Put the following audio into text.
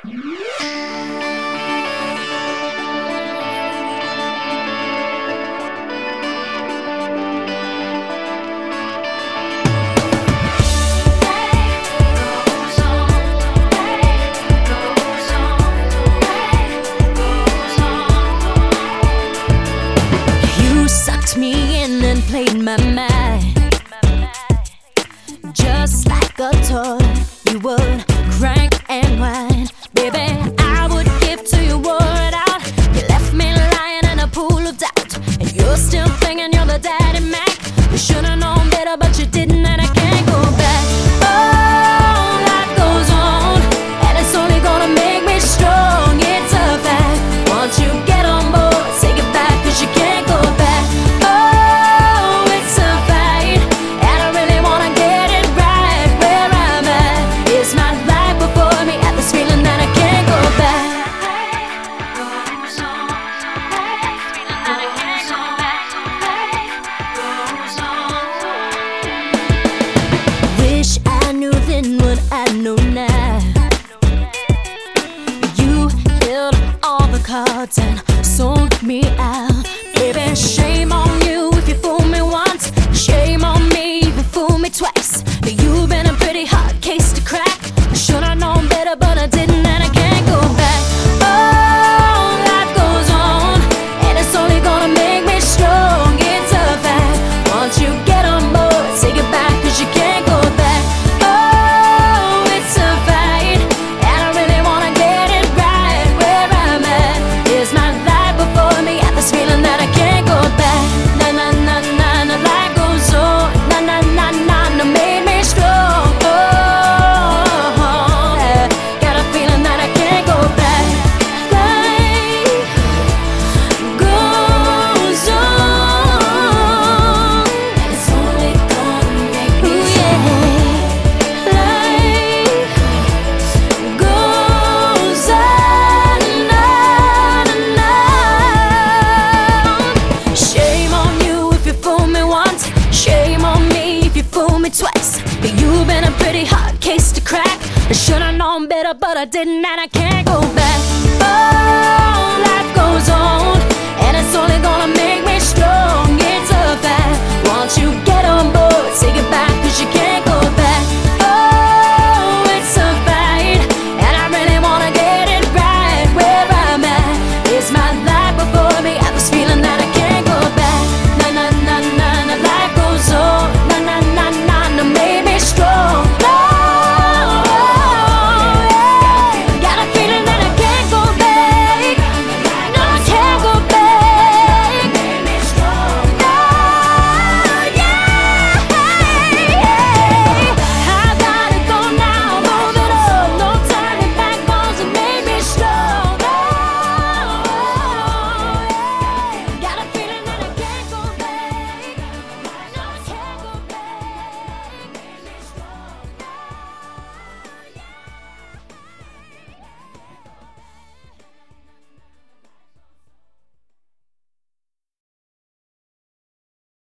Me in and played my mind, just like a toy. You would crank and whine, baby. I would give to your word out. You left me lying in a pool of doubt, and you're still thinking you're the daddy Mac. You should've known better, but you didn't, and I can't go back. Oh, life goes on, and it's only gonna make me strong. It's a fact. Once you get on board, say goodbye, 'cause you can't go back. I know now. You held all the cards and sold me out. Baby, shame on you if you fool me once. Shame on me if you fool me twice. You've been a pretty hard case to crack. I should've known better, but I didn't, and I can't go back. Oh, life goes on, and it's only gonna make me strong. It's a fact. Once you get on board, say goodbye, 'cause you can't go back. Twice, but you've been a pretty hard case to crack. I should've known better, but I didn't, and I can't go back. Oh, life goes on, and it's only gonna make me strong.